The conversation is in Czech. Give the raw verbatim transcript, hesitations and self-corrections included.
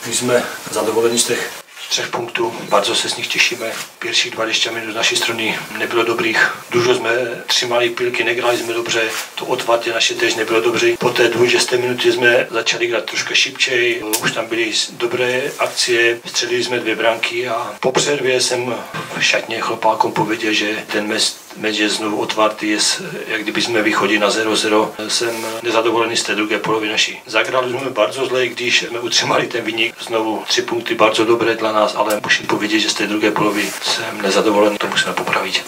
My jsme zadowoleni z těch třech punktů, bardzo se z nich těšíme. Pierwszych dwadzieścia minut z naší strany nebylo dobrých. Dużo jsme trzymali pilky, negrali jsme dobře, to otwarcie naše tež nebylo dobře. Po té dvacáté minutě jsme začali hrát trošku šipčej, už tam byly dobré akcie, střelili jsme dvě branky a po přervě jsem v šatně chlopákom pověděl, že ten meč, meč je znovu otwarty, jest jak kdyby jsme vychodili na zero zero. Jsem nezadovolený z té druhé polovy naší. Zagrali jsme bardzo zle, když jsme utrzymali ten wynik. Znovu tři punkty bardzo dobré dla nás, ale musím powiedzieć, že z tej drugiej połowy jsem nezadovolený, to musíme popraviť.